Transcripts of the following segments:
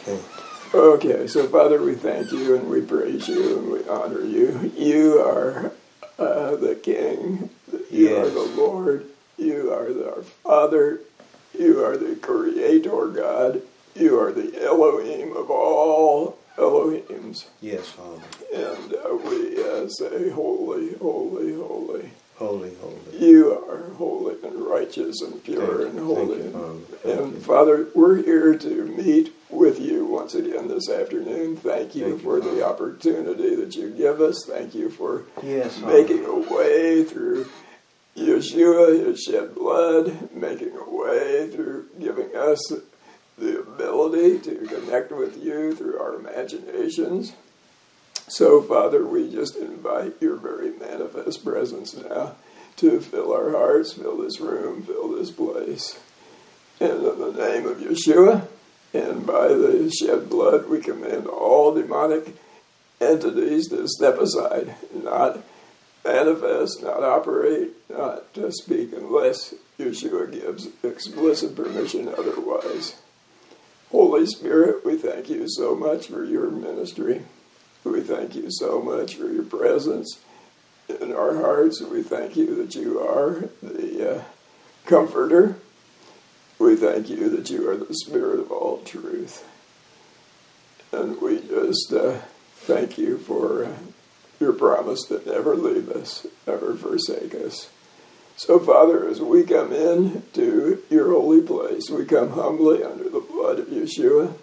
Okay. Okay, so Father, we thank you and we praise you and we honor you. You are the King. You are the Lord. You are our Father. You are the Creator God. You are the Elohim of all Elohims. Yes, Father. And we say, holy, holy, holy. Holy, holy. You are holy and righteous and pure and holy. And Father, we're here to meet with you once again this afternoon. Thank you for the opportunity that you give us. Thank you for making a way through Yeshua, his shed blood, making a way through giving us the ability to connect with you through our imaginations. So, Father, we just invite your very manifest presence now to fill our hearts, fill this room, fill this place. And in the name of Yeshua, and by the shed blood, we command all demonic entities to step aside, not manifest, not operate, not to speak unless Yeshua gives explicit permission otherwise. Holy Spirit, we thank you so much for your ministry. We thank you so much for your presence in our hearts. We thank you that you are the comforter. We thank you that you are the Spirit of all truth. And we just thank you for your promise to never leave us, never forsake us. So, Father, as we come in to your holy place, we come humbly under the blood of Yeshua.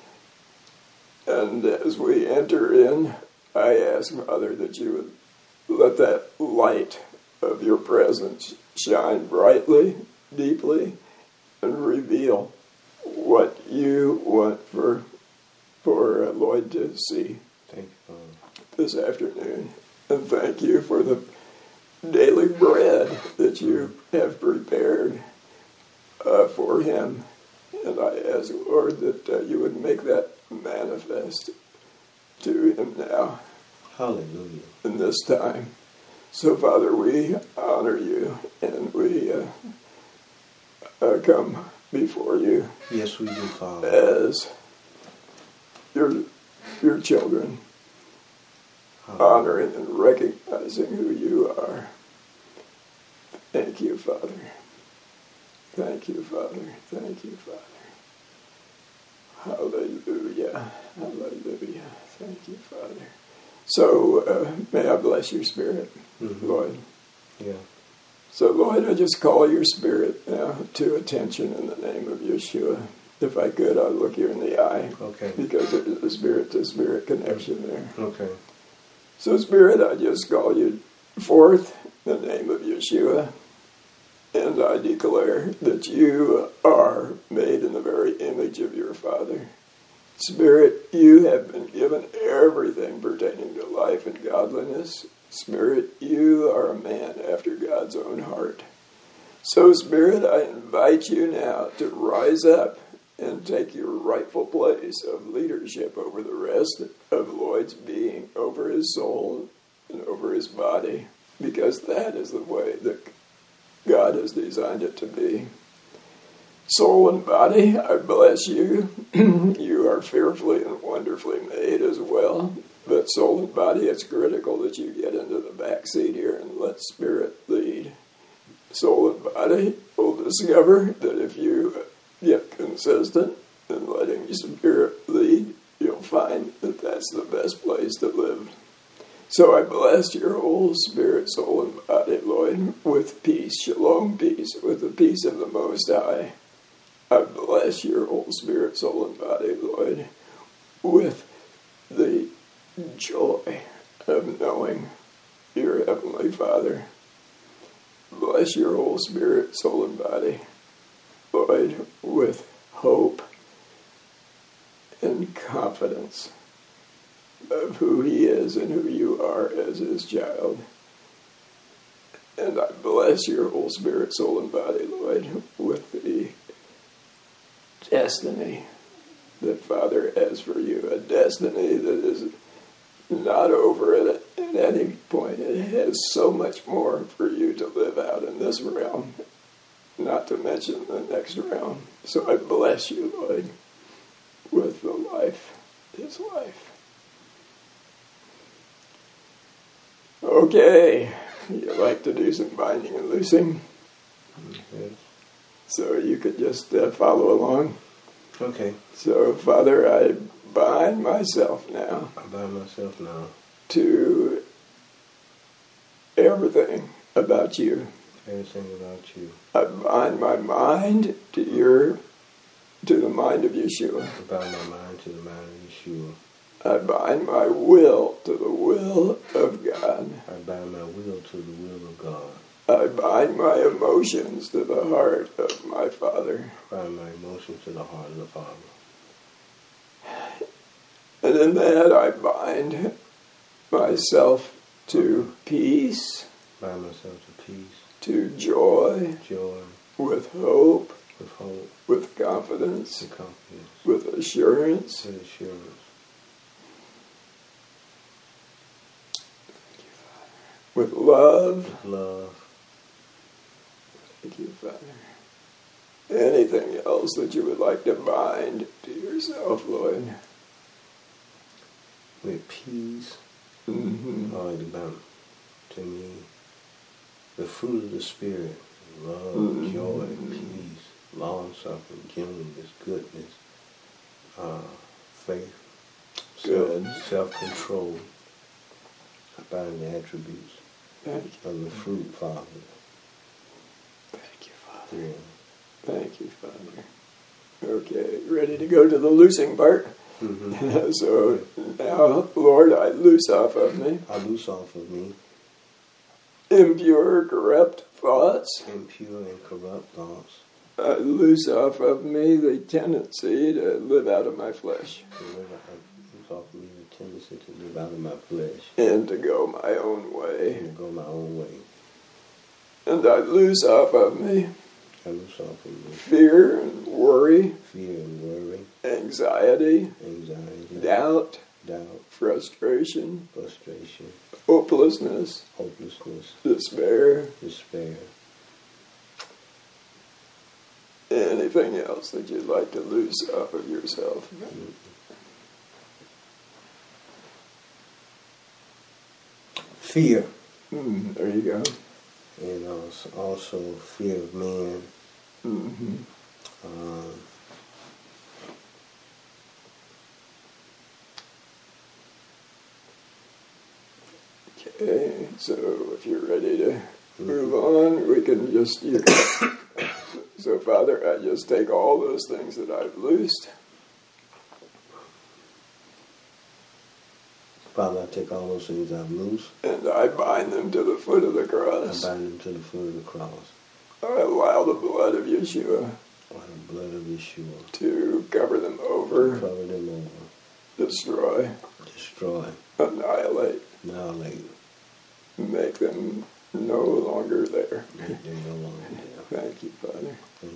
And as we enter in, I ask, Father, that you would let that light of your presence shine brightly, deeply, and reveal what you want for Lloyd to see this afternoon. And thank you for the daily bread that you have prepared for him. And I ask, Lord, that you would make that manifest to him now. Hallelujah. In this time. So, Father, we honor you and we come before you. Yes, we do, Father. As your children, honoring and recognizing who you are. Thank you, Father. Thank you, Father. Thank you, Father. Hallelujah. Hallelujah. Thank you, Father. So, may I bless your spirit, Lord. Yeah. So, Lord, I just call your spirit now to attention in the name of Yeshua. If I could, I'd look you in the eye. Okay. Because there's a spirit-to-spirit connection there. Okay. So, Spirit, I just call you forth in the name of Yeshua. And I declare that you are made in the very image of your Father. Spirit, you have been given everything pertaining to life and godliness. Spirit, you are a man after God's own heart. So, Spirit, I invite you now to rise up and take your rightful place of leadership over the rest of Lloyd's being, over his soul and over his body, because that is the way that God has designed it to be. Soul and body, I bless you. You are fearfully and wonderfully made as well. But soul and body, it's critical that you get into the back seat here and let spirit lead. Soul and body will discover that if you get consistent in letting spirit lead, you'll find that that's the best place to live. So I bless your whole spirit, soul, and body, Lord, with peace, shalom peace, with the peace of the Most High. I bless your whole spirit, soul, and body, Lord, with the joy of knowing your Heavenly Father. Bless your whole spirit, soul, and body, Lord, with hope and confidence of who he is and who you are as his child. And I bless your whole spirit, soul, and body, Lord, with the destiny that Father has for you, a destiny that is not over at any point. It has so much more for you to live out in this realm, not to mention the next realm. So I bless you, Lord, with the life life. His life. Okay, you like to do some binding and loosing? Yes. So you could just follow along. Okay. So, Father, I bind myself now I bind myself now to everything about you. everything about you. I bind my mind to the mind of Yeshua. I bind my mind to the mind of Yeshua. I bind my will to the will of God. I bind my will to the will of God. I bind my emotions to the heart of my Father. I bind my emotions to the heart of the Father. And in that I bind myself to peace, Bind myself to peace, to joy, joy, with hope, with hope, with confidence, with confidence, with assurance, with assurance, with love. with love. Thank you, Father. Anything else that you would like to bind to yourself, Lord? With peace, Mm-hmm. already bound to me. The fruit of the Spirit, love, Mm-hmm. joy, peace, long-suffering, gentleness, goodness, faith, Good. self-control. I bind the attributes Thank you. of the fruit, Father. Thank you, Father. Yeah. Thank you, Father. Okay, ready to go to the loosing part? Mm-hmm. So now, Lord, I loose off of me I loose off of me impure, corrupt thoughts. impure and corrupt thoughts. I loose off of me the tendency to live out of my flesh I loose off of me the tendency to live out of my flesh and to go my own way. and to go my own way. And I loose off of me I loose off of me fear and worry, fear and worry, anxiety, anxiety, doubt, doubt, frustration, frustration, hopelessness, hopelessness, despair, despair. anything else that you'd like to loose off of yourself. Fear. There you go. And also fear of man. Mm-hmm. Okay, so if you're ready to move on, we can just... So, Father, I just take all those things that I've loosed. Father, I take all those things I've loosed. And I bind them to the foot of the I cross. bind them to the foot of the cross. I allow the blood of Yeshua By the blood of Yeshua. to cover them over, Cover them over. destroy, Destroy. annihilate, Annihilate. make them no longer there. Make them no longer there. Thank you, Father. Thank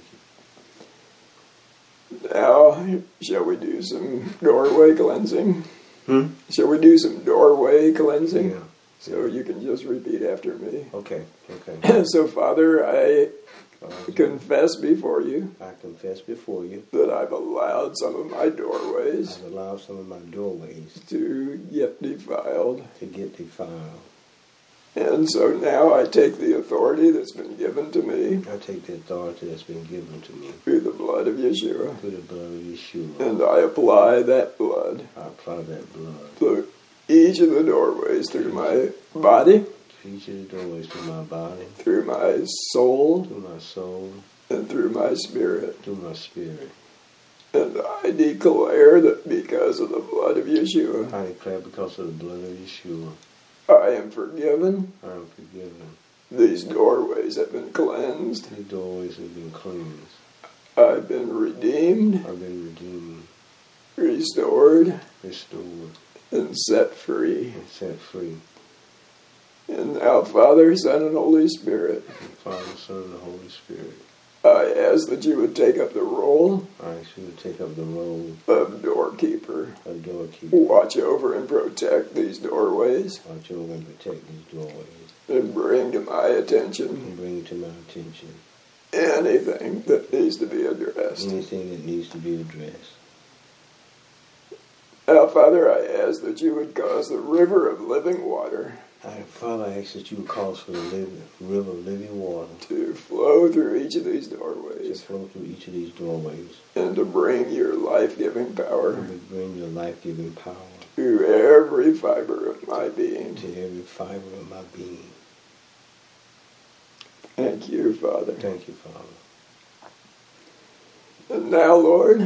you. Now, shall we do some doorway cleansing? Shall we do some doorway cleansing? Yeah. So you can just repeat after me. Okay. Okay. So, Father, I confess before you I confess before you that I've allowed some of my doorways I've allowed some of my doorways to get defiled. to get defiled. And so now I take the authority that's been given to me I take the authority that's been given to me through the blood of Yeshua, through the blood of Yeshua. and I apply that blood I apply that blood to each of the doorways through my body, to each of the doorways through my body, through my soul, through my soul, and through my spirit. through my spirit. And I declare that because of the blood of Yeshua, I declare because of the blood of Yeshua, I am forgiven. I am forgiven. These doorways have been cleansed. These doorways have been cleansed. I've been redeemed, I've been redeemed, restored, restored, and set free. and set free. And now, Father, Son, and Holy Spirit, Father, Son, and the Holy Spirit, I ask that you would take up the role I ask you to take up the role of doorkeeper. of doorkeeper. Watch over and protect these doorways Watch over and protect these doorways and bring to my attention and bring to my attention anything that needs to be addressed. anything that needs to be addressed. Now, Father, I ask that you would cause the river of living water Father, I ask that you would cause for the river of living water to flow through each of these to doorways flow through each of these doorways and to bring your life-giving power and to bring your life-giving power to every fiber of my being. to every fiber of my being. Thank you, Father. Thank you, Father. And now, Lord,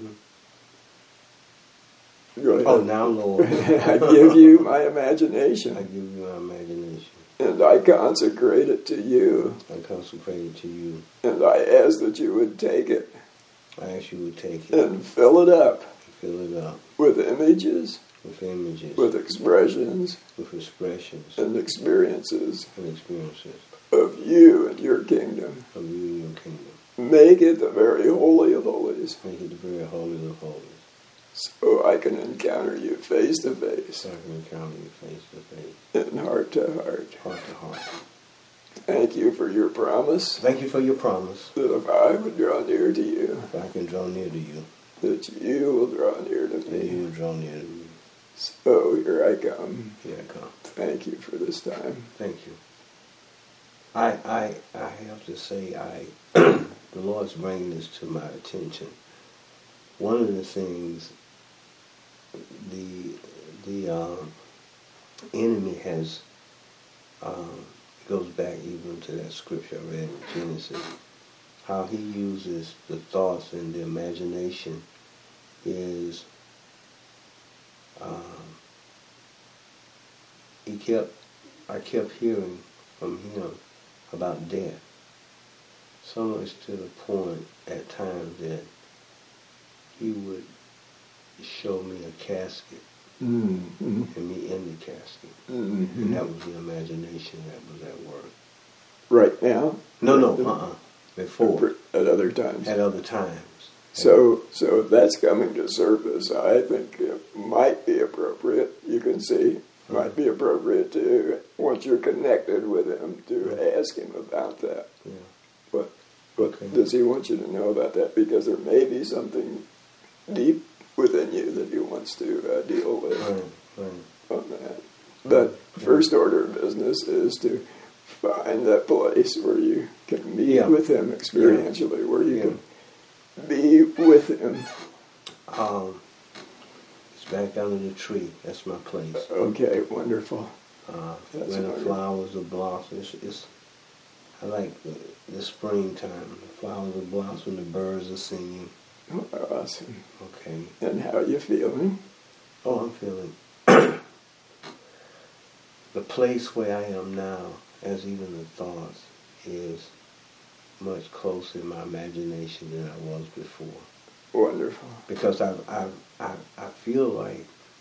go ahead. Oh, now, Lord, I give you my imagination, I give you my imagination. and I consecrate it to you, I consecrate it to you. and I ask that you would take it I ask you to take it and fill it up and fill it up with images, with images, with expressions, with expressions and experiences and experiences of you and your kingdom. of you and your kingdom. Make it the very holy of holies, Make it the very holy of holies, so I can encounter you face to face so I can encounter you face to face, and heart to heart. heart to heart. Thank you for your promise Thank you for your promise that if I would draw near to you, that I can draw near to you, that you will draw near to and you me. will draw near to me. So here I come. Here I come. Thank you for this time. Thank you. I have to say, the Lord's bringing this to my attention. One of the things the enemy has goes back even to that scripture I read in Genesis. How he uses the thoughts and the imagination is I kept hearing from him about death. So much to the point at times that he would show me a casket Mm-hmm. and me in the casket. Mm-hmm. And that was the imagination that was at work. Right now? No, before. At other times. At other times. So if that's coming to surface, I think it might be appropriate. You can see, might be appropriate to, once you're connected with him, to ask him about that. Yeah. But Okay. does he want you to know about that? Because there may be something deep within you that he wants to deal with Right. on that. But first order of business is to find that place where you can meet with him experientially, where you can be with him. It's back under the tree. That's my place. Okay, wonderful. Where the flowers are blossoming. I like the springtime. The flowers are blossoming, the birds are singing. Oh, awesome. Okay. And how you feeling? Oh, I'm feeling the place where I am now, as even the thoughts, is much closer in my imagination than I was before. Wonderful. Because I feel like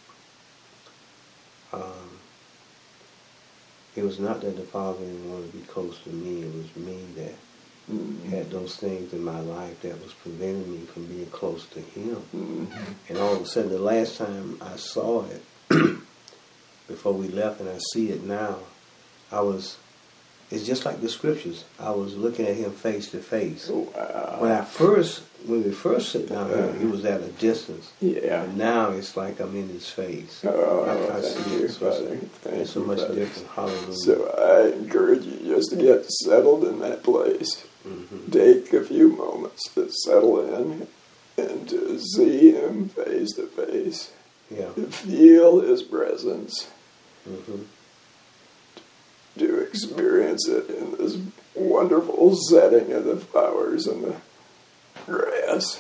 it was not that the Father didn't want to be close to me. It was me that had those things in my life that was preventing me from being close to Him. Mm-hmm. And all of a sudden, the last time I saw it, before we left, and I see it now, it's just like the scriptures. I was looking at Him face to face. Wow. When we first sit down here, He was at a distance. Yeah. And now it's like I'm in His face. Oh, I thank see you, it. So Father. it's so much different. Hallelujah. So I encourage you just to get settled in that place. Mm-hmm. Take a few moments to settle in and to see Him face to face. Yeah. To feel His presence. Mm-hmm. To experience it in this wonderful setting of the flowers and the grass.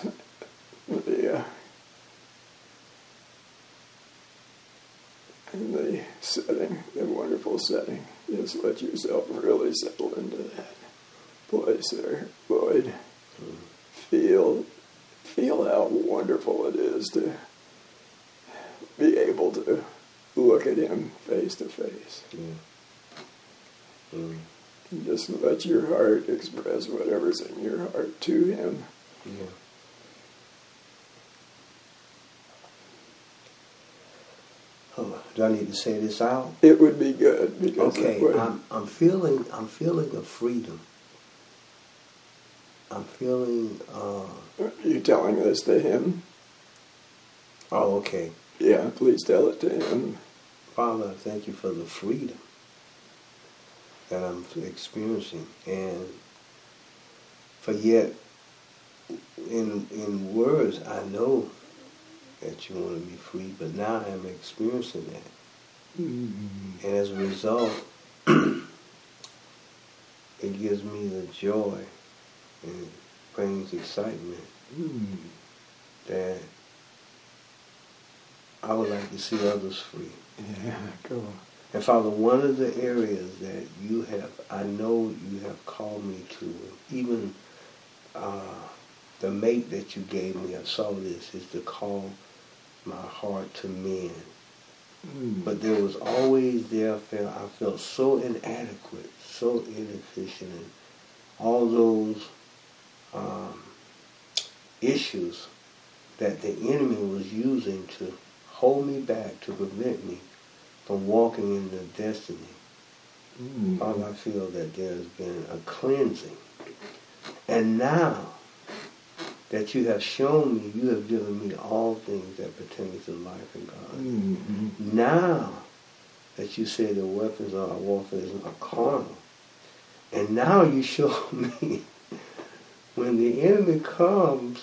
And the setting, the wonderful setting. Just let yourself really settle into that place there, Lloyd. Feel how wonderful it is to be able to look at Him face to face. Yeah. Mm. And just let your heart express whatever's in your heart to Him. Yeah. Oh, do I need to say this out? It would be good because Okay, I'm feeling a freedom. I'm feeling. Are you telling this to Him? Oh, okay. Yeah, please tell it to him. Father, I thank you for the freedom that I'm experiencing, and for yet in words I know that you want to be free, but now I'm experiencing that. And as a result, it gives me the joy and brings excitement that I would like to see others free. Yeah, go on. And Father, one of the areas that I know you have called me to, even the mate that you gave me, I saw this, is to call my heart to men. But there was always I felt so inadequate, so inefficient, and all those issues that the enemy was using to hold me back, to prevent me from walking in the destiny. Father, I feel that there's been a cleansing. And now that you have shown me, you have given me all things that pertain to life and God. Now that you say the weapons of our warfare are carnal, and now you show me when the enemy comes,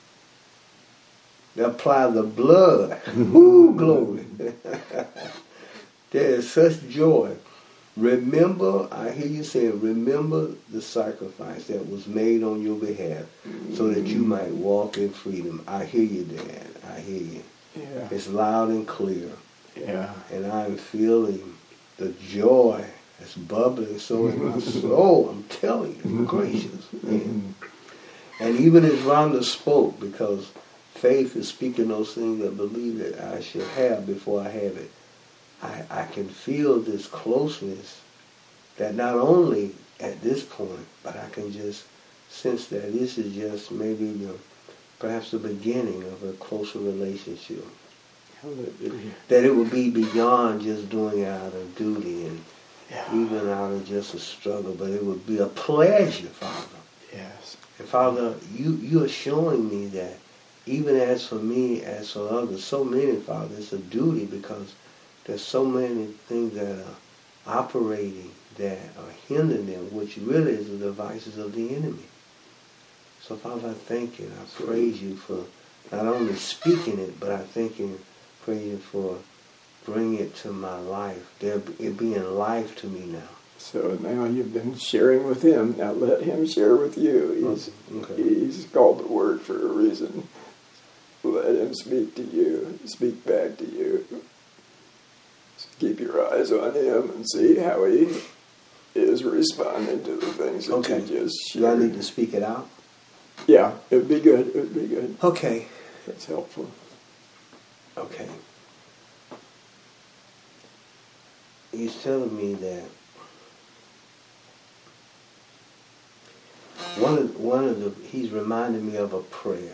they apply the blood. Woo, glory. There is such joy. Remember, I hear you saying, remember the sacrifice that was made on your behalf so that you might walk in freedom. I hear you, Dad. I hear you. Yeah. It's loud and clear. Yeah. And I'm feeling the joy that's bubbling so in my soul. I'm telling you, gracious. Man. And even as Rhonda spoke, because faith is speaking those things I believe that I should have before I have it, I can feel this closeness that not only at this point, but I can just sense that this is just maybe perhaps the beginning of a closer relationship. Hallelujah. That it would be beyond just doing it out of duty and even out of just a struggle, but it would be a pleasure, Father. Yes. And Father, you are showing me that even as for me, as for others, so many, Father, it's a duty because there's so many things that are operating that are hindering them, which really is the devices of the enemy. So, Father, I thank you and I praise you for not only speaking it, but I thank you and praise you for bringing it to my life. It being life to me now. So now you've been sharing with him. Now let him share with you. He's called the Word for a reason. Let him speak to you, speak back to you. Keep your eyes on him and see how he is responding to the things that you just shared. Do I need to speak it out? Yeah, it would be good. It would be good. Okay. That's helpful. Okay. He's telling me that he's reminding me of a prayer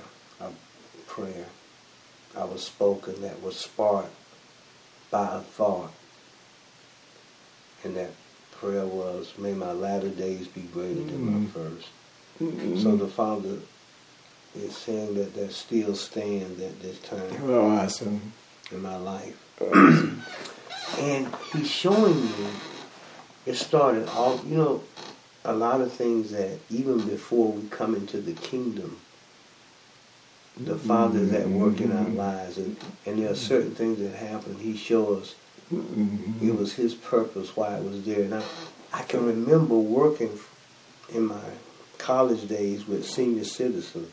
I was spoken that was sparked by a thought. And that prayer was, may my latter days be greater than my first. So the Father is saying that still stands at this time. Oh, awesome. In my life. Awesome. And he's showing me, it started all, a lot of things that even before we come into the kingdom, the Father is at work in our lives. And there are certain things that happen. He shows us it was his purpose why it was there. And I can remember working in my college days with senior citizens.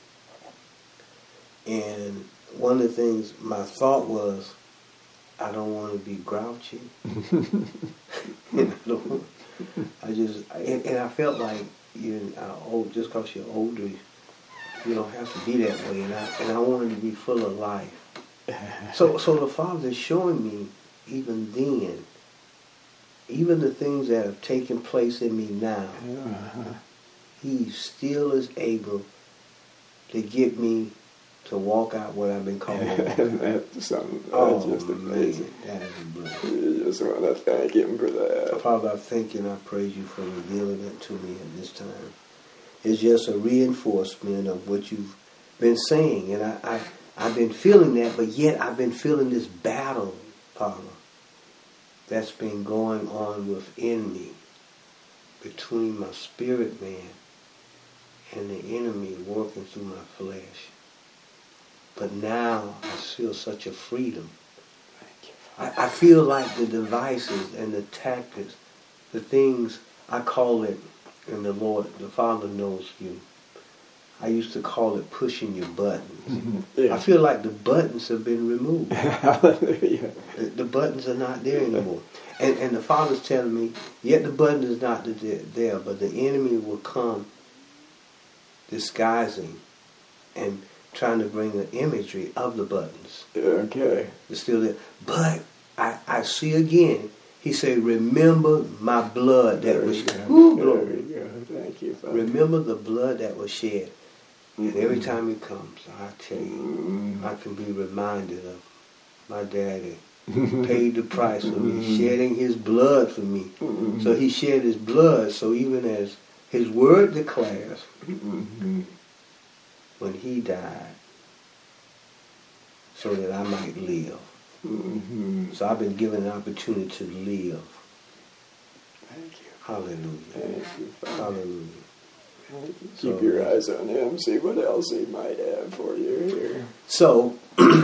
And one of the things, my thought was, I don't want to be grouchy. And I felt like just because you're older, you don't have to be that way. And I wanted to be full of life. So the Father is showing me even then, even the things that have taken place in me now, He still is able to get me to walk out what I've been called to walk out. That's just amazing. That is a blessing. You just want to thank Him for that. Father, I thank you and I praise you for revealing it to me at this time. It's just a reinforcement of what you've been saying. And I've been feeling that, but yet I've been feeling this battle, Paula, that's been going on within me, between my spirit man and the enemy working through my flesh. But now I feel such a freedom. I feel like the devices and the tactics, the things, I call it, and the Lord, the Father knows you, I used to call it pushing your buttons. Yeah. I feel like the buttons have been removed. Hallelujah. The buttons are not there anymore. And the Father's telling me, yet the button is not there, but the enemy will come disguising and trying to bring the imagery of the buttons. Okay. It's still there. But I see again, he said, remember my blood that was shed. There you go. Thank you, Father. Remember the blood that was shed. And every time he comes, I tell you, I can be reminded of my daddy. Paid the price for me, shedding his blood for me. So he shed his blood, so even as his word declares, when he died, so that I might live. So I've been given an opportunity to live. Thank you. Hallelujah. Thank you, Father. Hallelujah. Keep your eyes on him. See what else he might have for you here. So,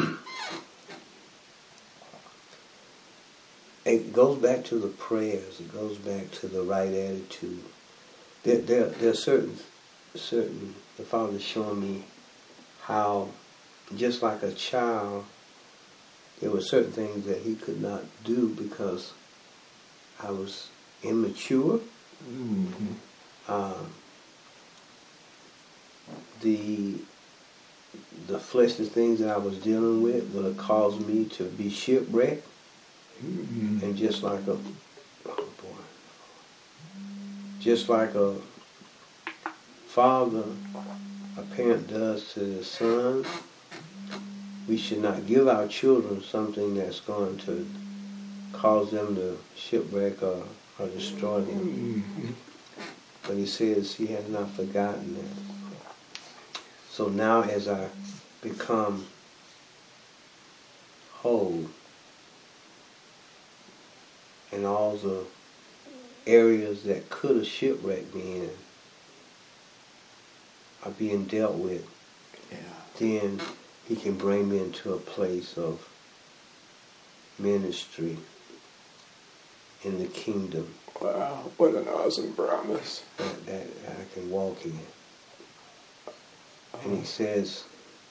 it goes back to the prayers. It goes back to the right attitude. There are certain. The Father's showing me how, just like a child, there were certain things that he could not do because I was immature. The fleshly things that I was dealing with would have caused me to be shipwrecked. And just like a father, a parent does to the son, we should not give our children something that's going to cause them to shipwreck or destroy them. But he says he has not forgotten that. So now as I become whole in all the areas that could have shipwrecked me in are being dealt with, then he can bring me into a place of ministry in the kingdom. Wow, what an awesome promise. That I can walk in. And he says,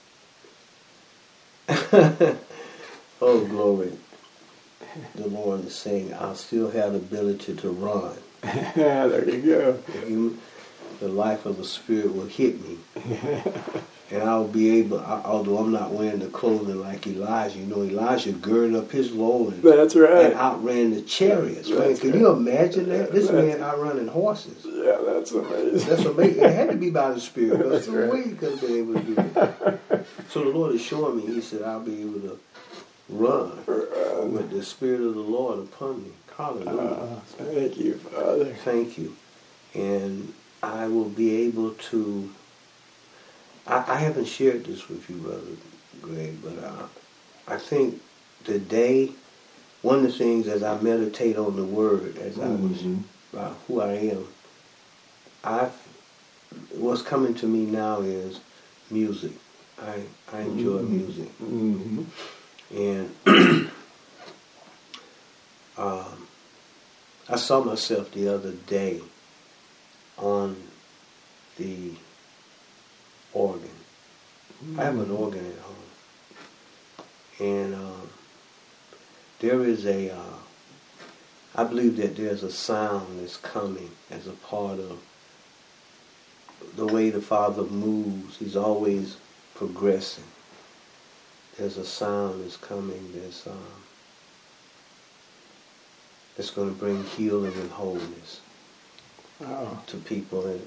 oh glory, the Lord is saying, I'll still have the ability to run. There you go. The life of the Spirit will hit me. And I'll be able, although I'm not wearing the clothing like Elijah. You know, Elijah girded up his loins. That's right. And outran the chariots. Man, can you imagine that? This man outrunning horses. Yeah, that's amazing. That's amazing. It had to be by the Spirit. There's no way he could have been able to do it. So the Lord is showing me, he said, I'll be able to run with the Spirit of the Lord upon me. Hallelujah. Thank you, Father. Thank you. And I will be able to, I haven't shared this with you, Brother Greg, but I think today, one of the things as I meditate on the Word, as I was about who I am, what's coming to me now is music. I enjoy music. And I saw myself the other day on the organ. I have an organ at home. And there is I believe that there's a sound that's coming as a part of the way the Father moves. He's always progressing. There's a sound that's coming that's going to bring healing and wholeness to people.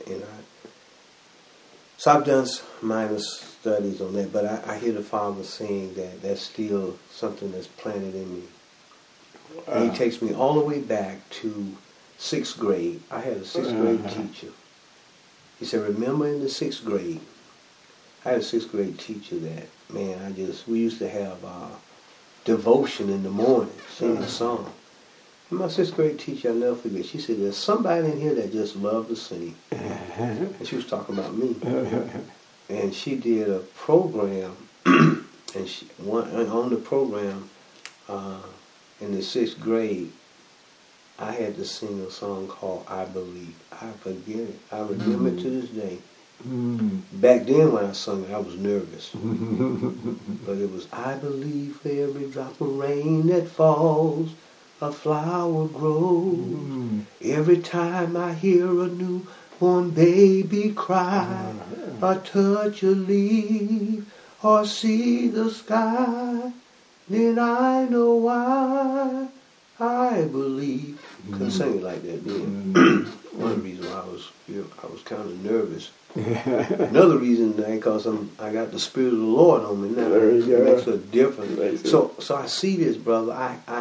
So I've done minor studies on that, but I hear the Father saying that that's still something that's planted in me. And he takes me all the way back to 6th grade. I had a 6th grade teacher. He said, remember in the 6th grade, I had a 6th grade teacher that, man, we used to have devotion in the morning, singing a song. And my 6th grade teacher, I'll never forget, she said, there's somebody in here that just loved to sing. And she was talking about me. And she did a program, and on the program, in the 6th grade, I had to sing a song called I Believe. I forget it. I remember it to this day. Back then when I sung it, I was nervous. But it was, I believe for every drop of rain that falls, a flower grows. Every time I hear a newborn baby cry, or touch a leaf, or see the sky, then I know why I believe. Couldn't sing it like that then. One of the reasons why I was kind of nervous. Another reason because I got the Spirit of the Lord on me now. There you go. It makes a difference. So I see this, brother.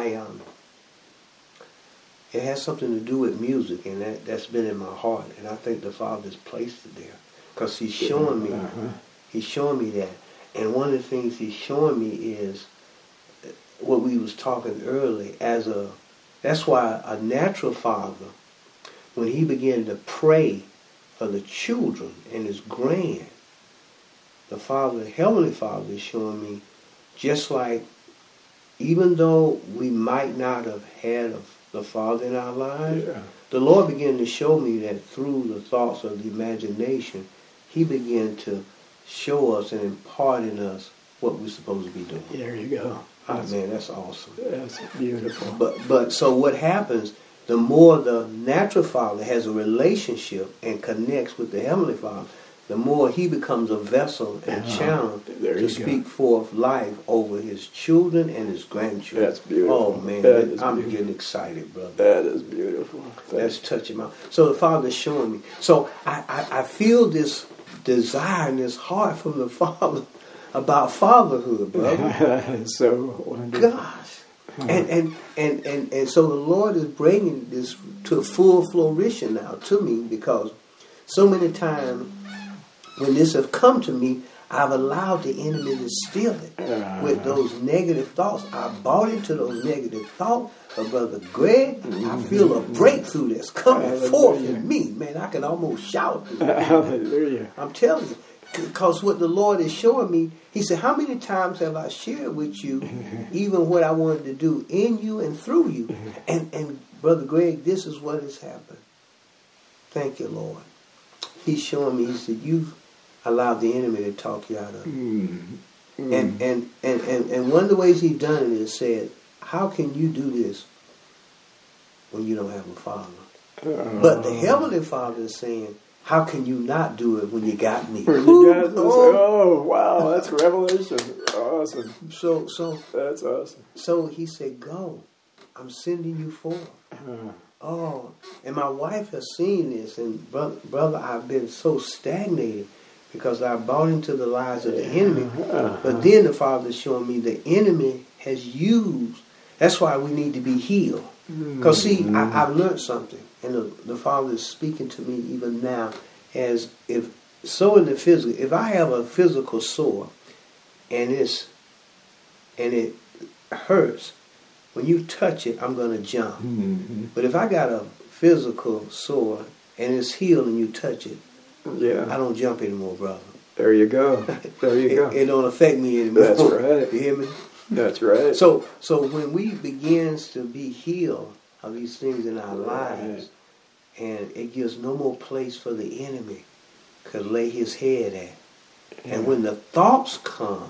It has something to do with music, and that's been in my heart, and I think the Father's placed it there because He's showing me. He's showing me that, and one of the things He's showing me is what we was talking earlier. That's why a natural father, when he began to pray for the children and his grand, the Heavenly Father is showing me, just like, even though we might not have had the Father in our lives, the Lord began to show me that through the thoughts of the imagination, He began to show us and impart in us what we're supposed to be doing. There you go. Man, that's awesome. That's beautiful. But so what happens, the more the natural father has a relationship and connects with the Heavenly Father, the more he becomes a vessel and channel to speak forth life over his children and his grandchildren. That's beautiful. Oh, man, I'm getting excited, brother. That is beautiful. That's touching my... So the Father's showing me. So I feel this desire and this heart from the Father about fatherhood, brother. So wonderful. Gosh. And so the Lord is bringing this to full flourishing now to me, because so many times when this has come to me, I've allowed the enemy to steal it with those negative thoughts. I bought into those negative thoughts. But Brother Greg, I feel a breakthrough that's coming forth in me. Man, I can almost shout. Hallelujah. I'm telling you. Because what the Lord is showing me, He said, how many times have I shared with you even what I wanted to do in you and through you? And Brother Greg, this is what has happened. Thank you, Lord. He's showing me, He said, you've allowed the enemy to talk you out of it. And one of the ways He's done it is said, how can you do this when you don't have a father? But the Heavenly Father is saying, how can you not do it when you got me? When you got this, oh, wow, that's revelation. Awesome. So that's awesome. So He said, go. I'm sending you forth. Oh, and my wife has seen this, and brother, I've been so stagnated because I bought into the lies of the enemy. But then the Father's showing me the enemy has used. That's why we need to be healed. Because see, I've learned something, and the Father is speaking to me even now, as if so in the physical. If I have a physical sore, and it hurts, when you touch it, I'm going to jump. But if I got a physical sore and it's healed and you touch it, I don't jump anymore, brother. There you go. There you go. It don't affect me anymore. That's right. You hear me? That's right. So when we begins to be healed of these things in our lives, and it gives no more place for the enemy to lay his head at. And when the thoughts come,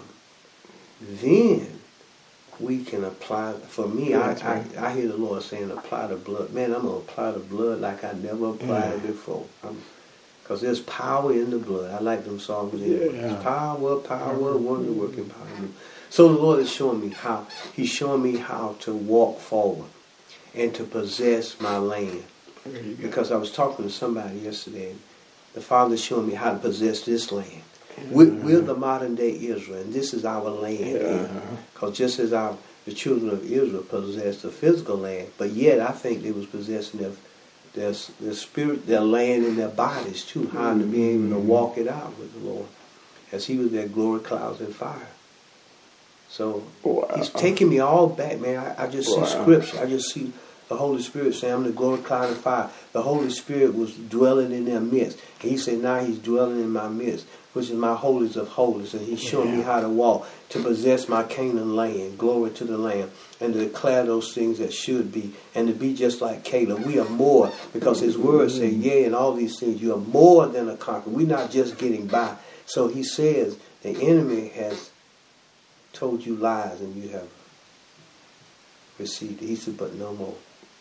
then we can apply. For me, I hear the Lord saying, apply the blood. Man, I'm going to apply the blood like I never applied it before. Because there's power in the blood. I like them songs. There's power, wonder-working power. So the Lord is showing me how. He's showing me how to walk forward and to possess my land. Because I was talking to somebody yesterday, and the Father's showing me how to possess this land. We're the modern day Israel, and this is our land. Because just as the children of Israel possessed the physical land, but yet I think they was possessing their spirit, their land, and their bodies too, how to be able to walk it out with the Lord. as he was at glory clouds and fire. So Wow. he's taking me all back, man. I just see scripture. I just see the Holy Spirit saying, I'm the glory cloud and fire. The Holy Spirit was dwelling in their midst. And he said, now he's dwelling in my midst, which is my holies of holies. And he's showing me how to walk, to possess my Canaan land, glory to the Lamb, and to declare those things that should be, and to be just like Caleb. We are more, because his word said, yea, and all these things, you are more than a conqueror. We're not just getting by. So he says, the enemy has told you lies and you have received it. He said, but no more.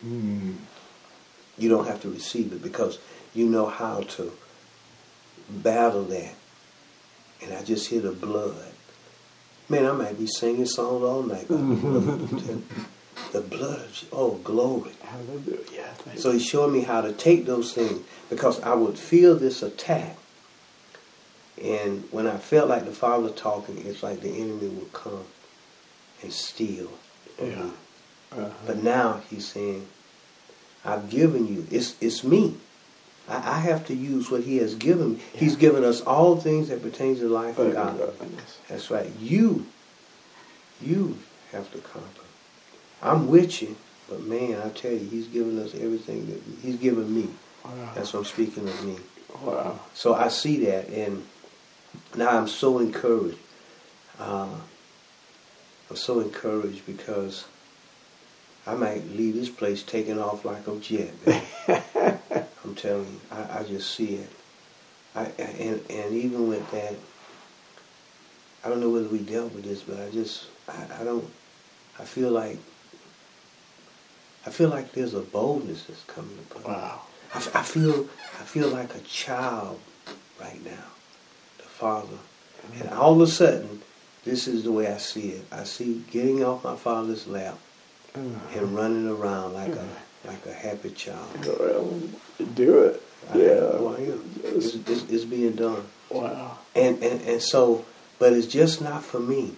You don't have to receive it because you know how to battle that. And I just hear the blood. Man, I might be singing songs all night. The blood of, oh, glory. Hallelujah. So he showed me how to take those things, because I would feel this attack. And when I felt like the Father talking, it's like the enemy would come and steal. Yeah. But now he's saying, I've given you. It's me. I have to use what he has given me. Yeah. He's given us all things that pertain to life and godliness. That's right. You have to conquer. I'm with you, but man, I tell you, he's given us everything that he's given me. Wow. That's what I'm speaking of me. Wow. So I see that, and now I'm so encouraged. I'm so encouraged because I might leave this place taking off like a jet. I'm telling you, I just see it. And even with that, I don't know whether we dealt with this, but I feel like there's a boldness that's coming upon. Wow. I feel like a child right now, the Father. And all of a sudden, this is the way I see it. I see getting off my Father's lap and running around like a happy child. Well, do it. It's being done. Wow. And so, but it's just not for me.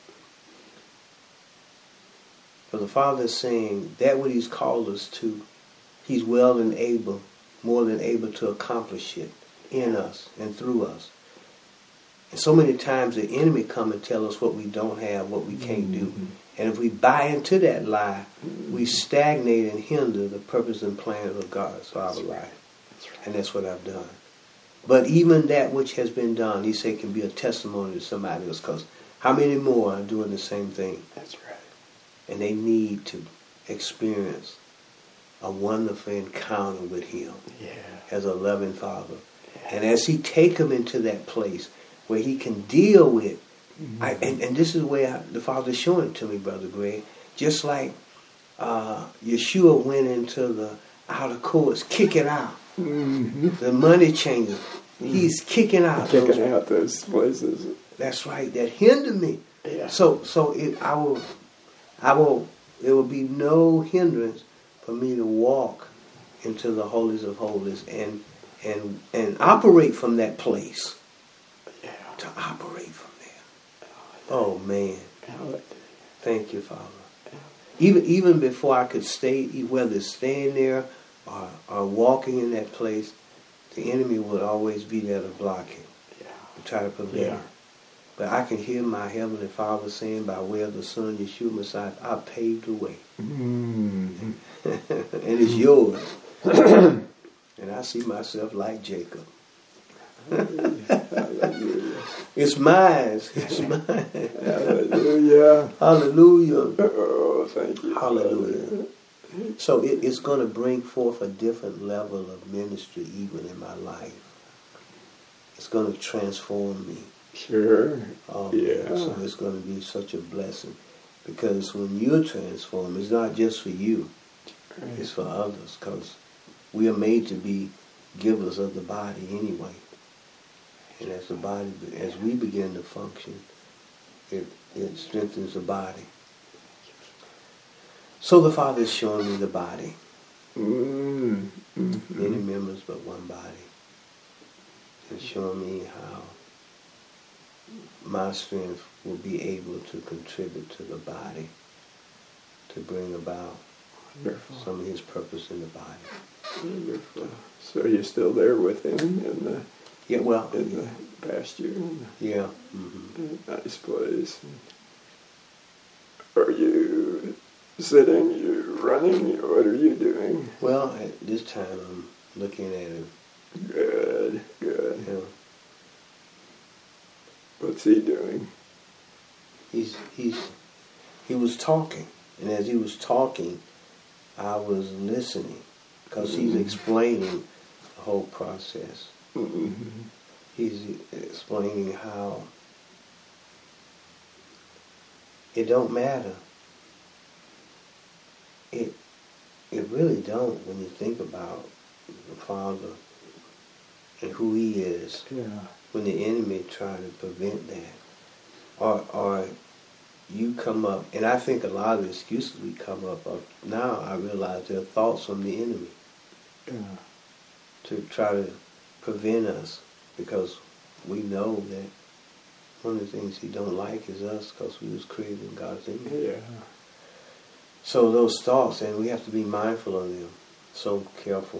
For the Father is saying that what he's called us to, he's well and able, more than able to accomplish it in us and through us. And so many times the enemy come and tell us what we don't have, what we can't do. And if we buy into that lie, we stagnate and hinder the purpose and plan of God for our life. And that's what I've done. But even that which has been done, he said, can be a testimony to somebody else, because how many more are doing the same thing? That's right. And they need to experience a wonderful encounter with him as a loving Father. And as he take them into that place where he can deal with, and this is where the Father's showing it to me, Brother Greg, just like Yeshua went into the outer courts, kicking out the money changers. He's kicking out those places. That's right. That hinder me. Yeah. So there will be no hindrance for me to walk into the holies of holies and operate from that place. Yeah. To operate from there. Oh man. Thank you, Father. Even before I could stay, whether staying there or walking in that place, the enemy would always be there to block it. Yeah. To try to prevent it. But I can hear my Heavenly Father saying by way of the Son, Yeshua Messiah, I paved the way. And it's yours. And I see myself like Jacob. It's mine. It's mine. Hallelujah. Hallelujah. Oh, thank you. Hallelujah. So it's going to bring forth a different level of ministry even in my life. It's going to transform me. Sure. So it's going to be such a blessing. Because when you're transformed, it's not just for you. Right. It's for others. Because we are made to be givers of the body anyway. And as the body, as we begin to function, it strengthens the body. So the Father is showing me the body. Many members but one body. And showing me how my strength will be able to contribute to the body, to bring about some of his purpose in the body. Wonderful. So you're still there with him in the Yeah, well, in the pasture. Yeah. Mm-hmm. Nice place. Are you sitting? You running? What are you doing? Well, at this time I'm looking at him. Good, good. Yeah. What's he doing? He was talking, and as he was talking, I was listening because he's explaining the whole process. Mm-hmm. He's explaining how it don't matter. It really don't when you think about the Father and who He is. Yeah. When the enemy try to prevent that, or you come up, and I think a lot of the excuses we come up of now, I realize they're thoughts from the enemy. Yeah. To try to prevent us, because we know that one of the things He don't like is us, because we was created in God's image. Yeah. So those thoughts, and we have to be mindful of them, so careful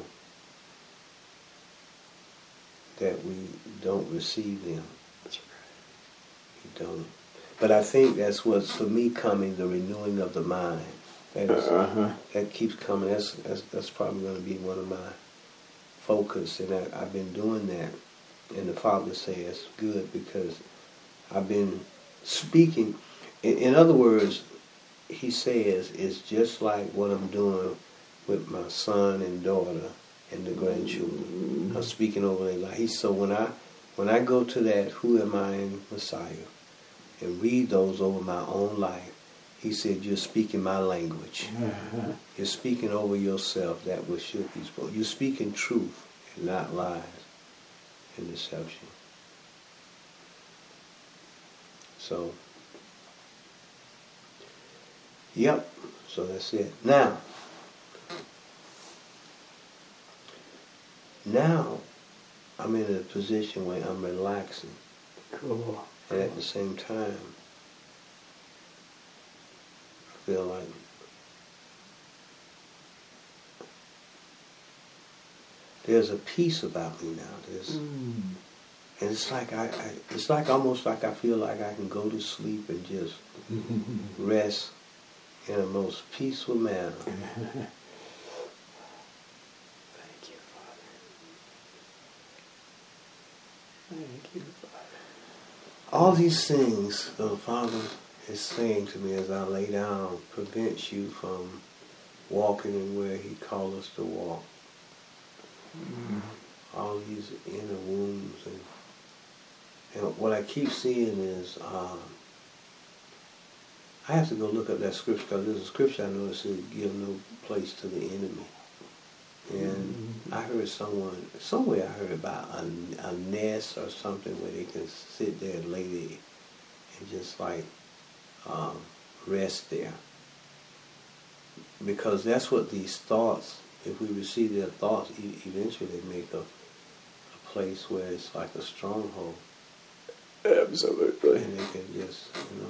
that we don't receive them. That's right. We don't. But I think that's what's, for me, coming, the renewing of the mind. That keeps coming. That's probably going to be one of my focus, and I've been doing that. And the Father says, good, because I've been speaking. In other words, He says it's just like what I'm doing with my son and daughter and the grandchildren. I'm speaking over their life. So when I go to that, who am I in Messiah, and read those over my own life, He said, you're speaking my language. You're speaking over yourself that which should be spoken. You're speaking truth and not lies and deception. So, yep, so that's it. Now, I'm in a position where I'm relaxing. Cool. And at the same time, I feel like there's a peace about me now. And it's like it's like almost like I feel like I can go to sleep and just rest in a most peaceful manner. Thank you, Father. Thank you, Father. All these things the Father is saying to me as I lay down prevents you from walking in where He called us to walk. All these inner wounds, and what I keep seeing is I have to go look up that scripture, because there's a scripture I noticed that give no place to the enemy. And I heard somewhere I heard about a nest or something where they can sit there and lay there and just like rest there. Because that's what these thoughts, if we receive their thoughts, eventually they make a place where it's like a stronghold. Absolutely. And they can just,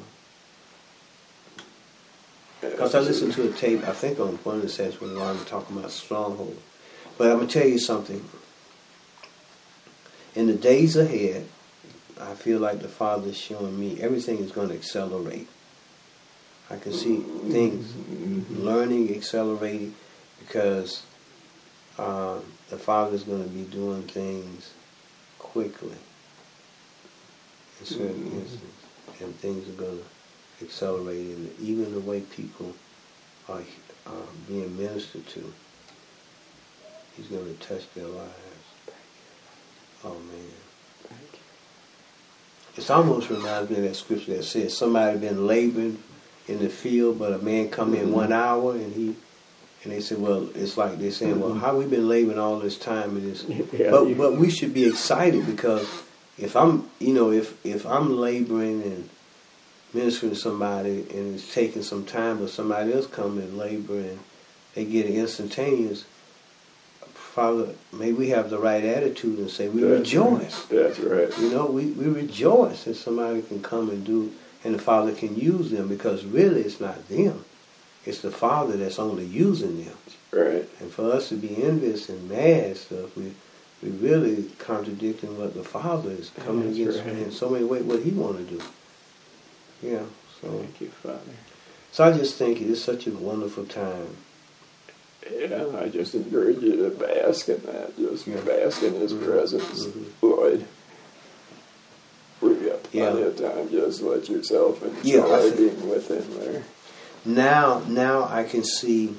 Because I listened to a tape, I think on one of the sessions when Ron was talking about stronghold. But I'm going to tell you something. In the days ahead, I feel like the Father is showing me everything is going to accelerate. I can see things, learning, accelerating, because the Father is going to be doing things quickly in certain instances, and things are going to accelerate, and even the way people are being ministered to, He's going to touch their lives. Oh man. Thank you. It almost reminds me of that scripture that says somebody been laboring in the field, but a man come in 1 hour, and they said, well, it's like they're saying, well, how we been laboring all this time in this? Yeah, but we should be excited, because if I'm, if I'm laboring and ministering to somebody and it's taking some time, but somebody else come and labor and they get it instantaneous, Father, may we have the right attitude and say we rejoice. That's right. We rejoice that somebody can come and do, and the Father can use them, because really it's not them. It's the Father that's only using them. Right. And for us to be envious and mad and stuff, we we really contradicting what the Father is coming against in so many ways, what He want to do. Yeah, so. Thank you, Father. So I just think it is such a wonderful time. Yeah, I just encourage you to bask in that. Just bask in His presence, Lloyd. We've got plenty of time. Just let yourself enjoy being with Him there. Now I can see.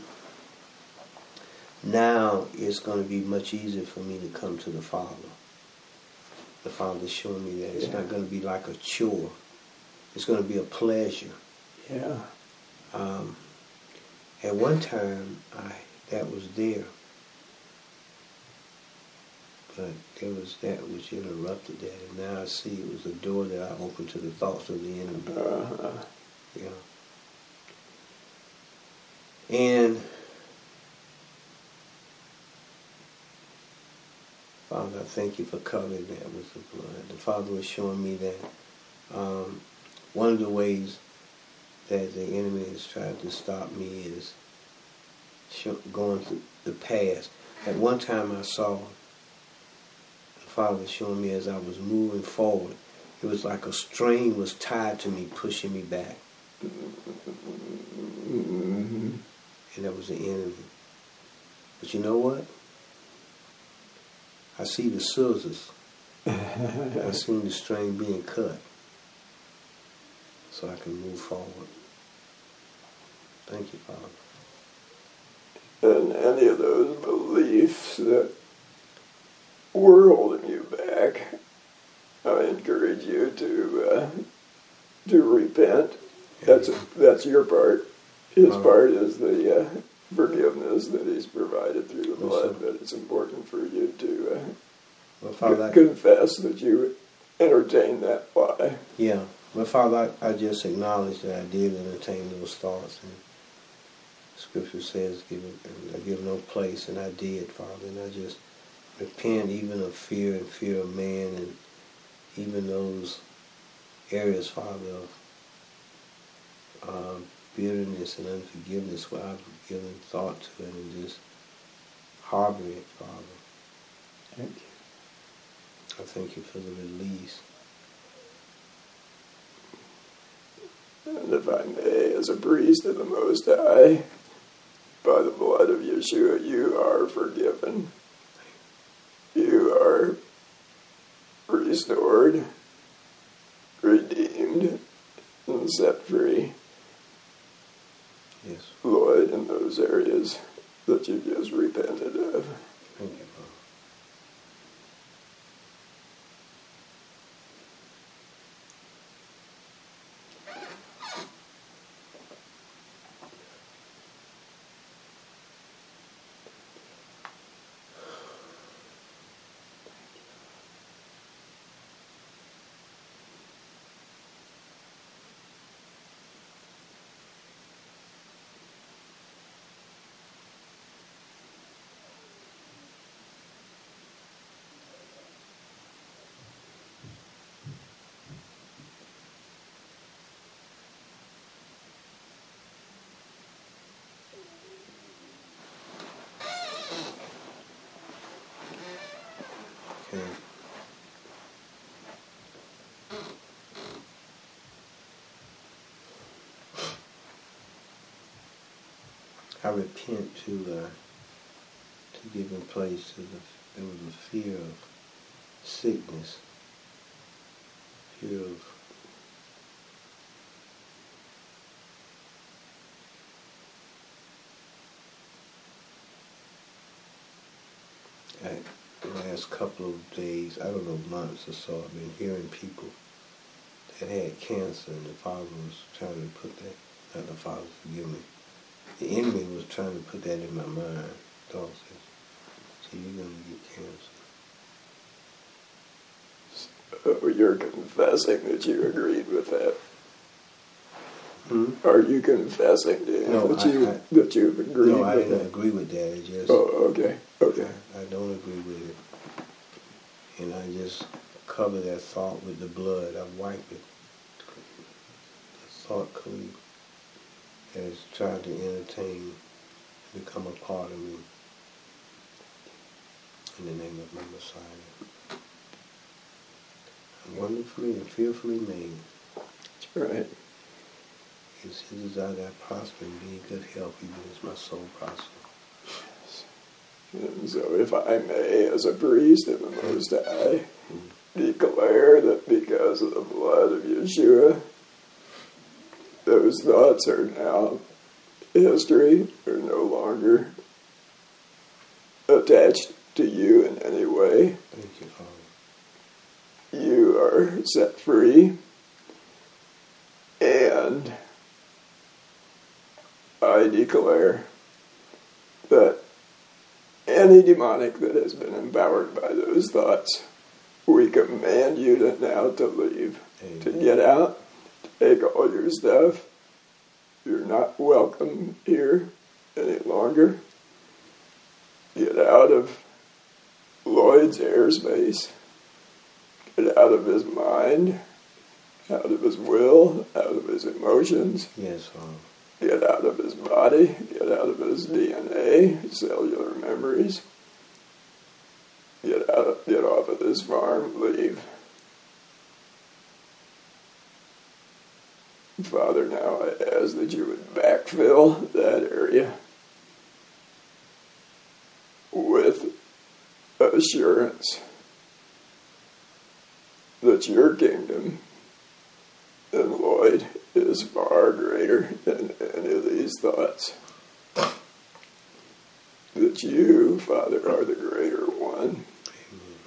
Now it's going to be much easier for me to come to the Father. The Father's showing me that it's not going to be like a chore. It's going to be a pleasure. Yeah. At one time, that was there, but there was that which interrupted that, and now I see it was a door that I opened to the thoughts of the enemy. Yeah. And Father, I thank you for covering that with the blood. The Father was showing me that one of the ways that the enemy has tried to stop me is going through the past. At one time I saw the Father showing me as I was moving forward, it was like a string was tied to me, pushing me back. And that was the enemy. But you know what? I see the scissors. I seen the string being cut, so I can move forward. Thank you, Father. And any of those beliefs that were holding you back, I encourage you to repent. That's your part. His part is the forgiveness that He's provided through the blood. But it's important for you to confess that you entertained that lie. Yeah. Well, Father, I just acknowledge that I did entertain those thoughts, and Scripture says, give no place, and I did, Father, and I just repent even of fear and fear of man, and even those areas, Father, of bitterness and unforgiveness where I've given thought to it and just harbor it, Father. Thank you. I thank you for the release. And if I may, as a priest of the Most High, by the blood of Yeshua, you are forgiven. You are restored, redeemed, and set free. Yes. Lloyd, in those areas that you just repented of. Thank you, Father. I repent to giving place to there was a fear of sickness, fear of the last couple of days, I don't know, months or so, I've been hearing people that had cancer, and the Father was trying to put that, not the Father, forgive me, the enemy was trying to put that in my mind. So you're going to get cancer. So you're confessing that you agreed with that? Hmm? Are you confessing to him that you've agreed with that? No, I didn't agree with that. It just, okay. I don't agree with it. And I just cover that thought with the blood. I wipe it. The thought clean has tried to entertain, become a part of me. in the name of my Messiah. I'm wonderfully and fearfully made. That's right. It's his desire that I prosper and be in good health, even as my soul prospers. And so if I may, as a priest of the Most High, declare that because of the blood of Yeshua, those thoughts are now history, are no longer attached to you in any way. Thank you, Father. You are set free, and I declare that any demonic that has been empowered by those thoughts, we command you to now to leave, Amen. to get out, take all your stuff. You're not welcome here any longer. Get out of Lloyd's airspace. Get out of his mind, out of his will, out of his emotions. Yes, Father. Get out of his body, get out of his DNA, his cellular memories. Get off of this farm, leave. Father, now I ask that you would backfill that area with assurance that your kingdom in Lloyd is far greater than any of these thoughts. That you, Father, are the greater one. Amen.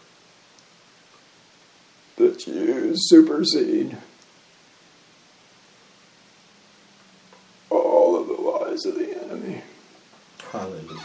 That you supersede all of the lies of the enemy. Hallelujah.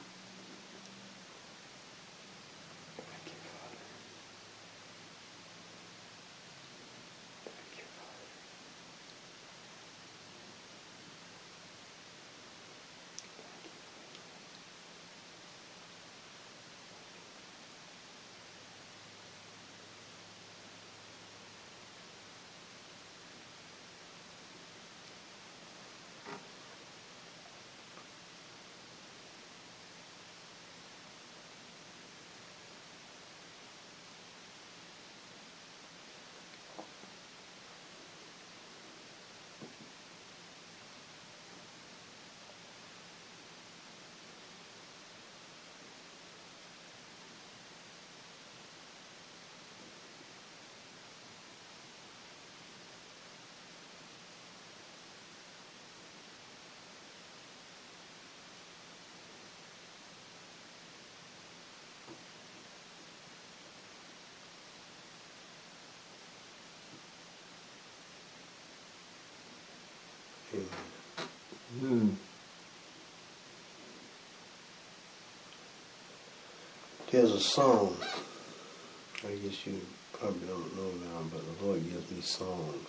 There's a song, I guess you probably don't know now, but the Lord gives me songs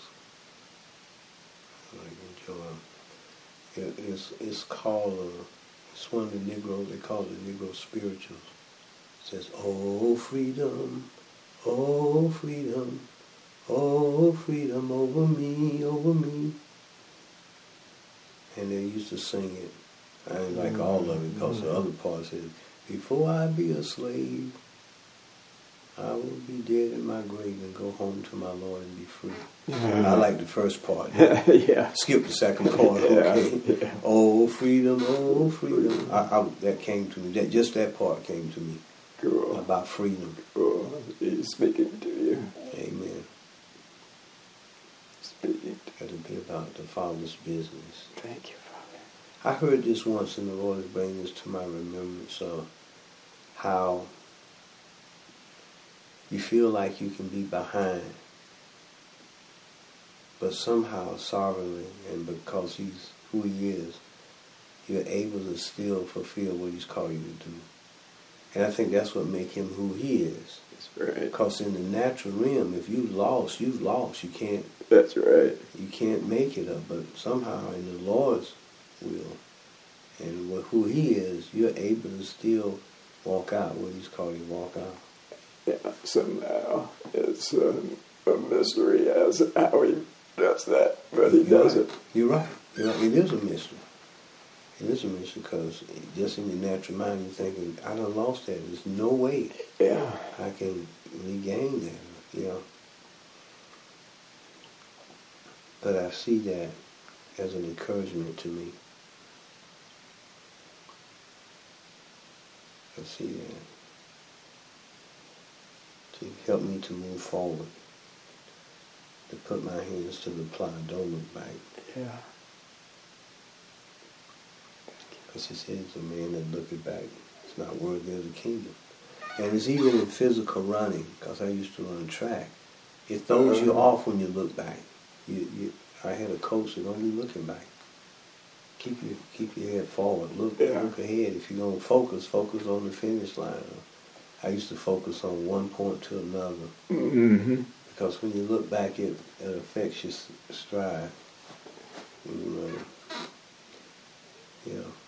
I enjoy. It's called, it's one of the Negroes, they call it the Negro Spirituals. It says, oh freedom, oh freedom, oh freedom over me, over me. And they used to sing it. I didn't like all of it because the other part says, before I be a slave, I will be dead in my grave and go home to my Lord and be free. I like the first part. Yeah. Skip the second part. Okay. Yeah. Oh freedom, oh freedom. That came to me. Just that part came to me. Cool. About freedom. Cool. He's speaking to you. Amen. Speaking to you. It'll be about the Father's business. Thank you, Father. I heard this once, and the Lord is bringing this to my remembrance of how you feel like you can be behind, but somehow, sovereignly, and because He's who He is, you're able to still fulfill what He's called you to do. And I think that's what makes Him who He is. That's right. Because in the natural realm, if you've lost, you've lost. You can't. That's right. You can't make it up. But somehow, in the Lord's will, and with who He is, you're able to still walk out what He's called you to walk out. Yeah, somehow it's a mystery as to how He does that, but He does it. You're right. It is a mystery. And it's a mission because just in your natural mind, you're thinking, I done lost that. There's no way I can regain that, you know. But I see that as an encouragement to me. I see that to help me to move forward, to put my hands to the plow, don't look back. Yeah. Because he says a man that looketh back is not worthy of the kingdom. And it's even in physical running, because I used to run track. It throws you off when you look back. I had a coach that don't be looking back. Keep your head forward. Look ahead. If you're gonna focus on the finish line. I used to focus on one point to another. Mm-hmm. Because when you look back, it affects your stride when you're running. Yeah.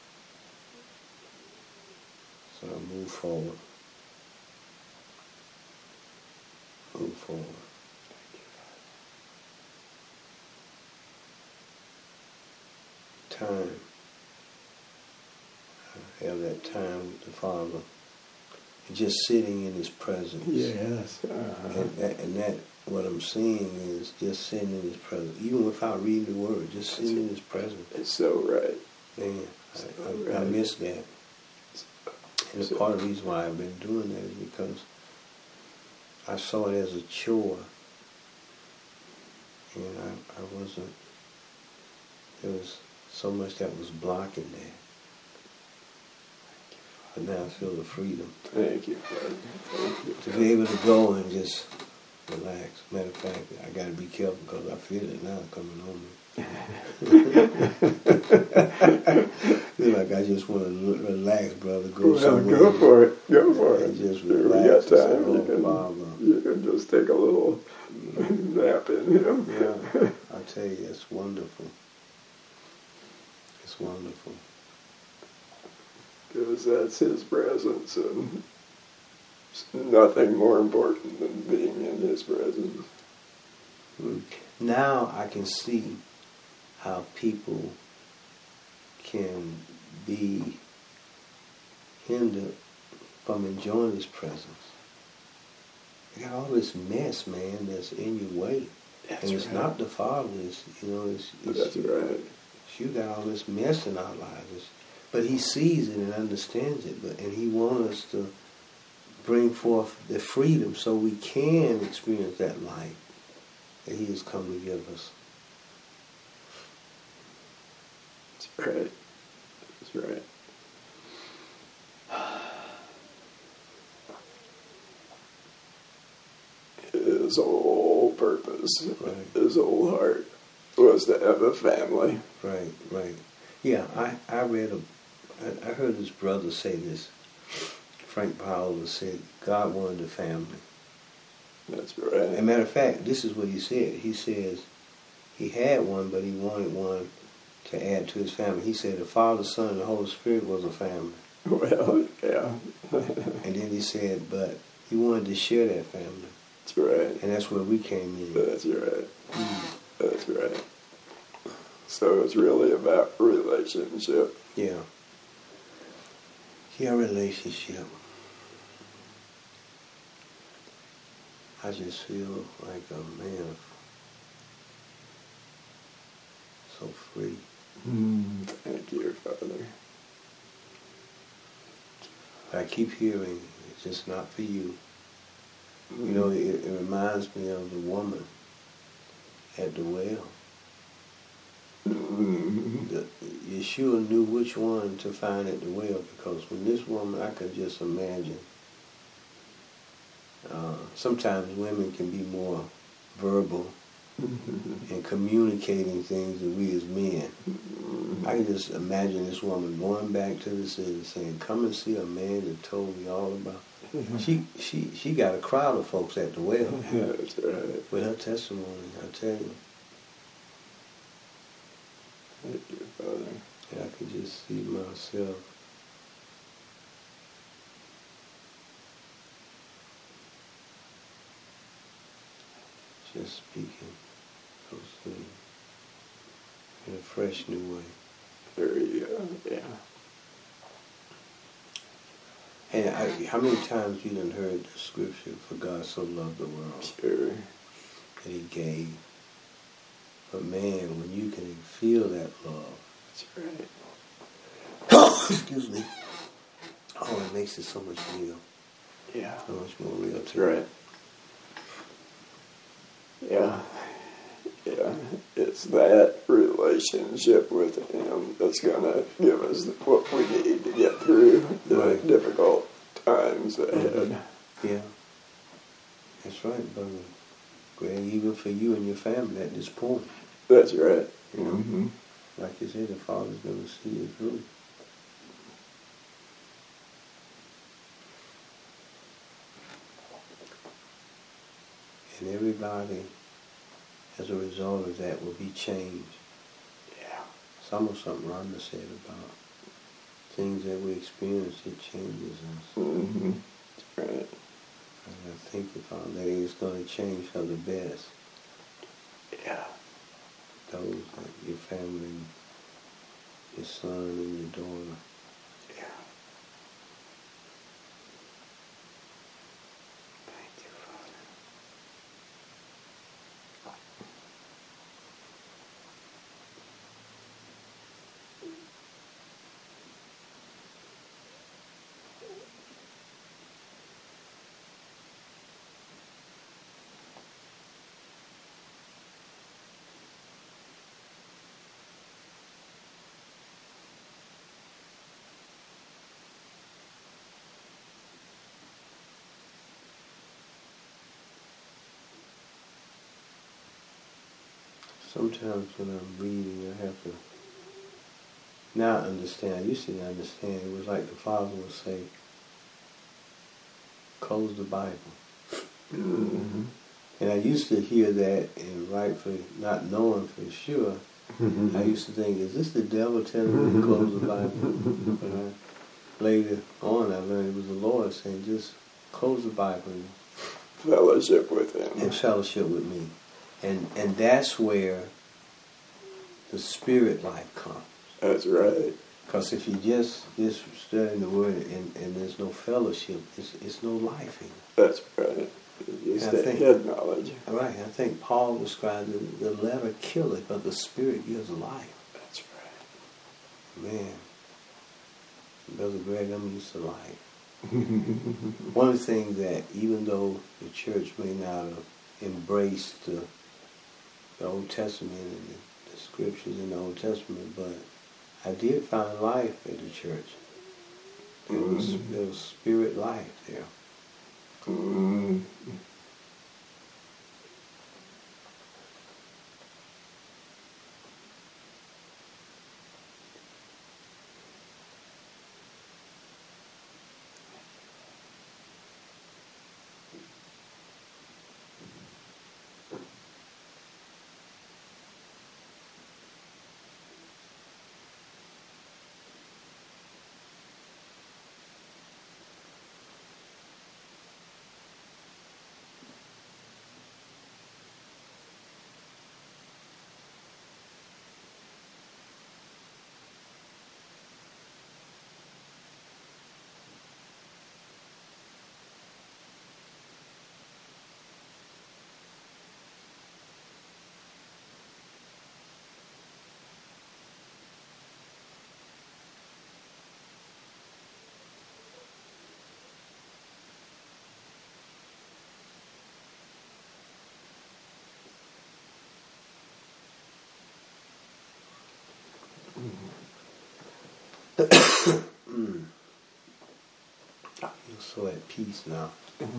So I move forward. Move forward. Time. I have that time with the Father. Just sitting in His presence. Yes. Uh-huh. And that, what I'm seeing is just sitting in His presence. Even without reading the Word, just sitting in His presence. It's so right. Man, I miss that. And part of the reason why I've been doing that is because I saw it as a chore. And I wasn't, there was so much that was blocking that. But now I feel the freedom. Thank you, Father. Thank you. To be able to go and just relax. Matter of fact, I got to be careful because I feel it now coming on me. Feel like I just want to relax, brother. Go somewhere. Go for it. Go for it. And just We relax. got time. Oh, you can just take a little nap in, you know. Yeah, I tell you, it's wonderful. It's wonderful. Because that's His presence, and nothing more important than being in His presence. Now I can see how people can be hindered from enjoying His presence. You got all this mess, man, that's in your way. That's and it's right. not the Father, it's That's right. You got all this mess in our lives. But He sees it and understands it, and He wants us to bring forth the freedom so we can experience that life that He has come to give us. That's right. That's right. His whole purpose, Right. His whole heart was to have a family. Right, right. Yeah, I read I heard his brother say this. Frank Powell said God wanted a family. That's right. As a matter of fact, this is what he said. He says he had one, but he wanted one to add to his family. He said the Father, Son, and the Holy Spirit was a family. Well, yeah. And then he said, but he wanted to share that family. That's right. And that's where we came in. That's right. That's right. So it's really about relationship. Yeah. Yeah, relationship. I just feel like a man, so free. Thank you, Father. I keep hearing, it's just not for you. You know, it reminds me of the woman at the well. Yeshua knew which one to find at the well, because when this woman, I could just imagine, sometimes women can be more verbal in communicating things than we as men. I can just imagine this woman going back to the city saying, come and see a man that told me all about. She got a crowd of folks at the well. That's right. With her testimony, I tell you. Thank you, Father. And I could just see myself just speaking those things in a fresh new way. very, yeah. And how many times you done heard the scripture, for God so loved the world Sure. that he gave. But man, when you can feel that love, That's right. excuse me, oh, it makes it so much real. Yeah. So much more real. That's right. Yeah. Yeah. It's that relationship with him that's going to give us what we need to get through the difficult times ahead. Yeah. That's right, brother Greg, even for you and your family at this point. That's right. You know, like you said, the Father's going to see you through. And everybody, as a result of that, will be changed. Yeah. Some of something Rhonda said about things that we experience, it changes us. Mm-hmm. That's right. And I think the Father that is going to change for the best. Yeah. Those, like your family, your son and your daughter. Yeah. Thank you, Father. Sometimes when I'm reading, I have to now understand. I used to understand. It was like the Father would say, close the Bible. Mm-hmm. And I used to hear that and rightfully not knowing for sure. I used to think, is this the devil telling me to close the Bible? But later on I learned it was the Lord saying, just close the Bible and Fellowship with him. and fellowship with me. And that's where the spirit life comes. That's right. Because if you just studying the Word and there's no fellowship, it's no life in it. That's right. Just that head knowledge. Right. I think Paul described the letter killeth, but the spirit gives life. That's right. Man, Brother Greg, I'm used to life. One of the things that, even though the church may not have embraced the Old Testament and the scriptures in the Old Testament, but I did find life at the church. There was spirit life there. Mm-hmm. I feel so at peace now.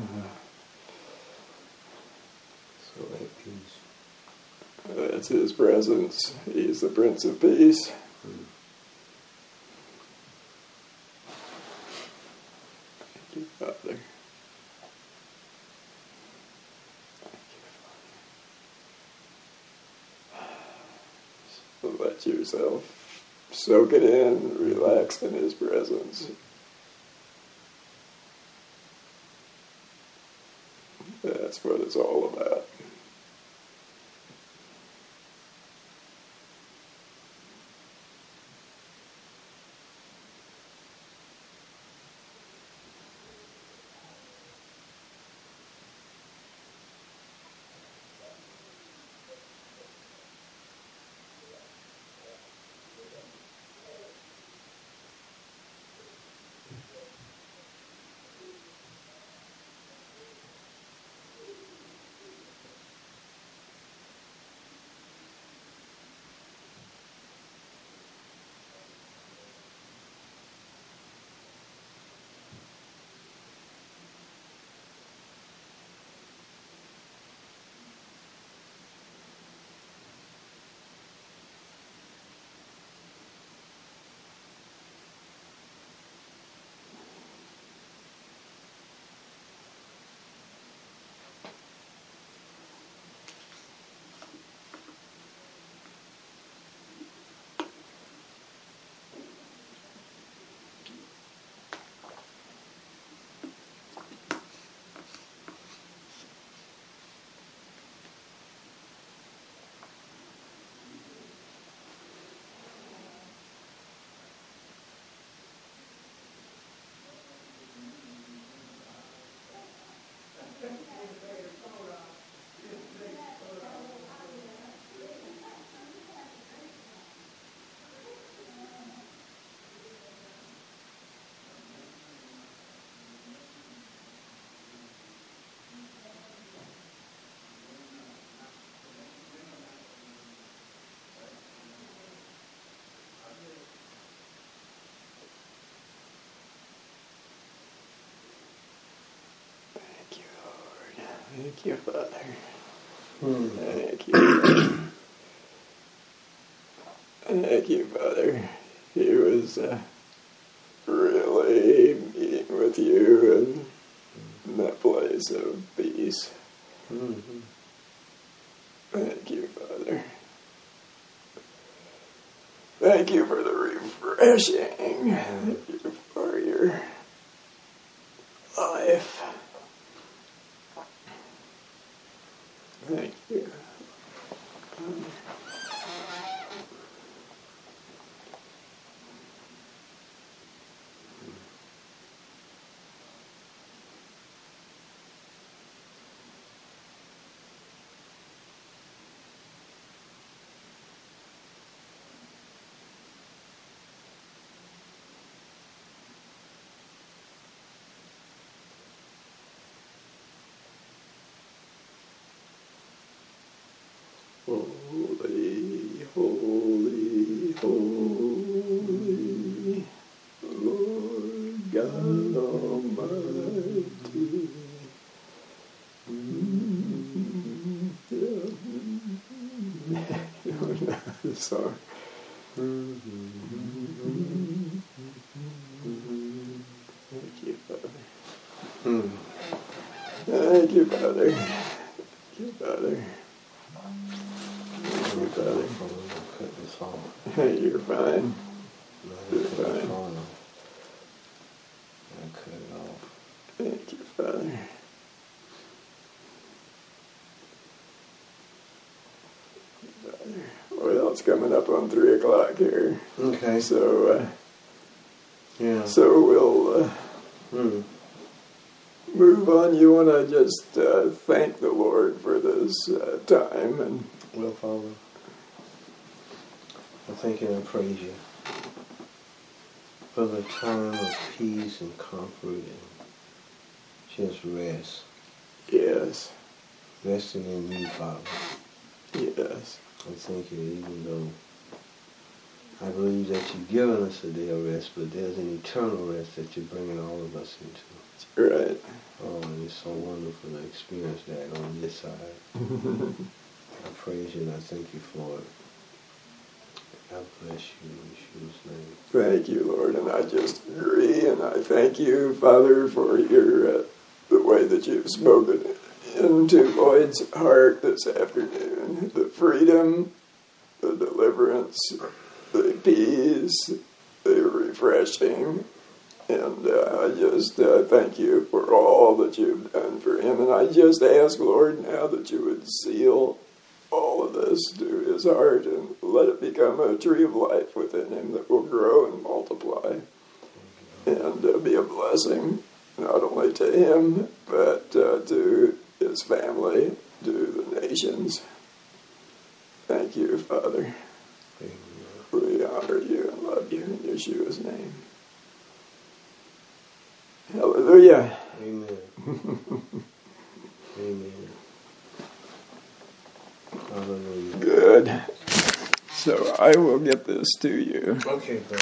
So at peace. That's his presence. He's the Prince of Peace. Thank you, Father. Thank you, Father. So let yourself soak it in, relax in his presence. That's what it's all about. Thank you, Father. Hmm. Thank you, Father. Thank you, Father. He was really meeting with you in that place of peace. Mm-hmm. Thank you, Father. Thank you for the refreshing. Thank you for your life. Thank you. Holy, holy, holy, Lord God Almighty. You don't know the song. Thank you, Father. Thank you, Father. Thank you, Father. Father. Cut this off. You're fine. You're Cut fine. this off. I cut it off. Thank you, Father. Well, it's coming up on 3 o'clock here. Okay. So, Yeah. so we'll move on. You want to just thank the Lord for this time and. Well, Father, I thank you and I praise you for the time of peace and comfort and just rest. Yes. Resting in you, Father. Yes. I thank you even though I believe that you've given us a day of rest, but there's an eternal rest that you're bringing all of us into. Right. Oh, and it's so wonderful to experience that on this side. I praise you and I thank you for it. I bless you in Yeshua's name. Thank you, Lord, and I just agree, and I thank you, Father, for your the way that you've spoken into Lloyd's heart this afternoon. The freedom, the deliverance, the peace, the refreshing, and I just thank you for all that you've done for him, and I just ask, Lord, now that you would seal all of this to his heart and let it become a tree of life within him that will grow and multiply and be a blessing not only to him but to his family, to the nations. Thank you, Father. Amen. We honor you and love you in Yeshua's name. Hallelujah. Amen. Amen. Hallelujah. Good. So I will get this to you. Okay,